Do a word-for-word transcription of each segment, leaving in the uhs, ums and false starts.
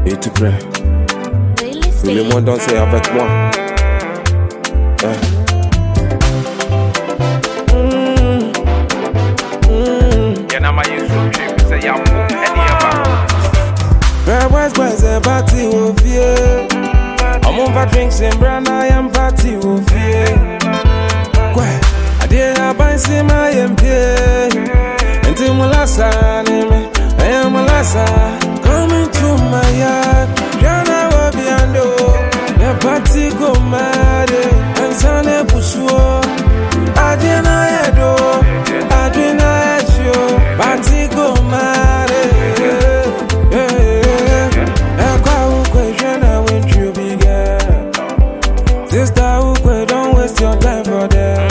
Et tu prêt? Tout le monde danser avec moi. Yeah. Mm. Mm. Red West boys and party will fear. I'm over drinks and brand I am party will fear. I did not buy see my M P. Until my last name, I am my last coming to my yard. Jana will be under the party go mad and Sunday push war. I didn't know, I didn't know, party go mad. Sister, who don't waste your time for them.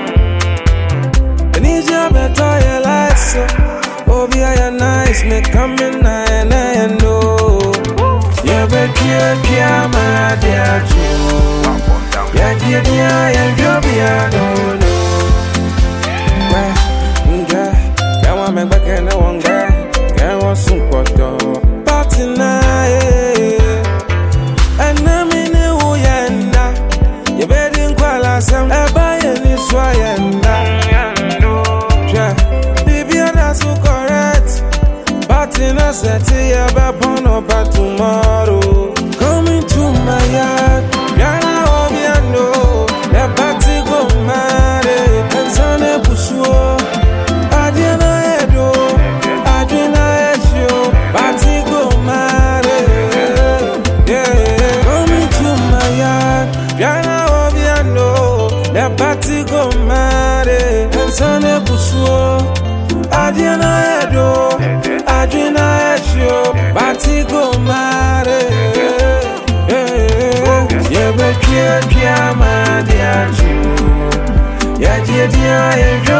I need you better, you like so. Oh, be I nice, make come in and I know. Yeah, but you're here, my dear, too. Yeah, dear, dear, and you'll be I don't know. Well, girl, come on, make back and I won't get. Can't want some photo. Party night. And I'm in a way, you better call us some. I buy any swayanda. Yeah, baby, that's so correct. But in a city, I'm upon over tomorrow. Coming to my yard, Yana Obiano, the party go mad, and Sunday Bushua. I didn't know, I didn't know, party go mad. Yeah, coming to my yard, Yana Obiano, the party go mad, and Sunday Bushua. I didn't know, I didn't know, party go mad. Yeah, but you're my dear, yeah, dear, dear,